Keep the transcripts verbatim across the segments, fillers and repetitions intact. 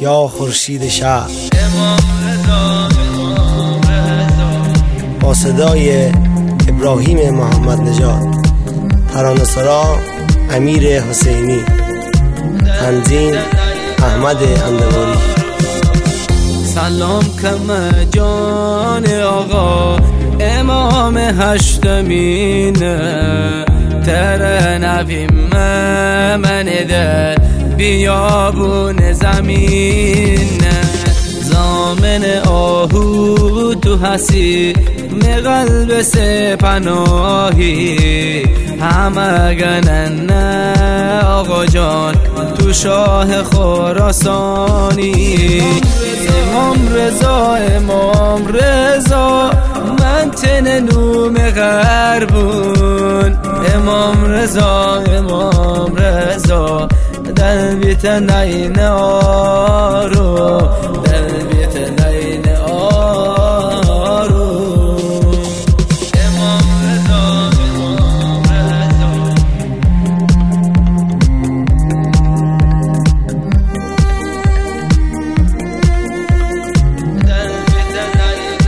یا خورشید شهر. با صدای ابراهیم محمد نژاد، ترانه‌سرا امیر حسینی، تنظیم احمد اندواری. سلام کم جان آقا امام هشتمینه، تر نبیم من در بیابون زمینه. زامن آهو تو هستی می قلب سپناهی، همه گنن آقا جان تو شاه خراسانی. امام رضا امام رضا من تن نوم غربون، امام رضا امام رضا دل بیت نین آرو، دل بیت نین آرو. امام رضا امام رضا دل بیت نین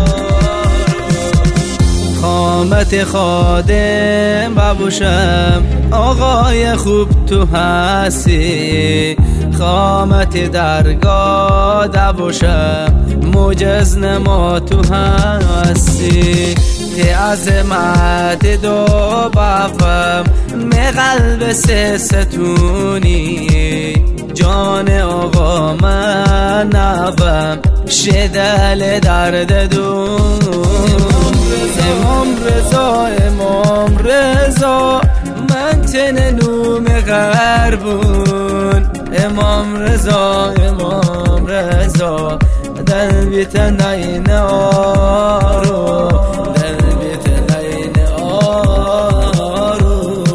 آرو. خامت خادم بابوشم آقای خوب تو هستی، خامت درگاه دبوشم موجز نما تو هستی. تی عظمت دو بافم می قلب سه ستونی، جان آقا من نبم شدل درد دون. امام رضا امام رضا من تن نوم غربون، امام رضا امام رضا دل بیت نین آرو، دل بیت نین آرو.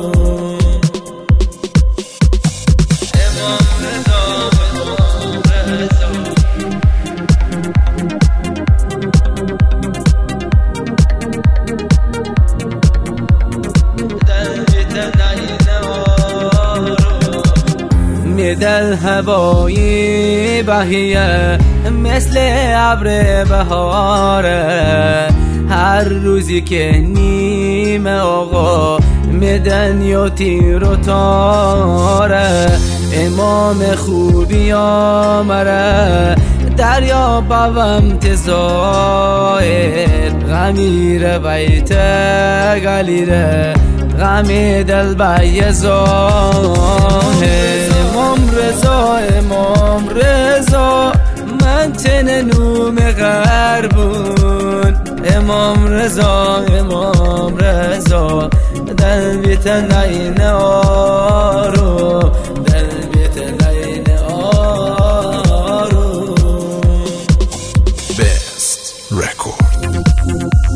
امام رضا امام رضا دل هوایی بهیه مثل ابر بهاره، هر روزی که نیمه آقا میدن یا تیر و تاره. امام خوبی آمره دریا بوم تزایر، غمیر بیت گلیره غمی دل بیزاهر. امام رضا امام رضا من تن نوم غربون، امام رضا امام رضا دل بیت نین آرو، دل بیت نین آرو. Best Record.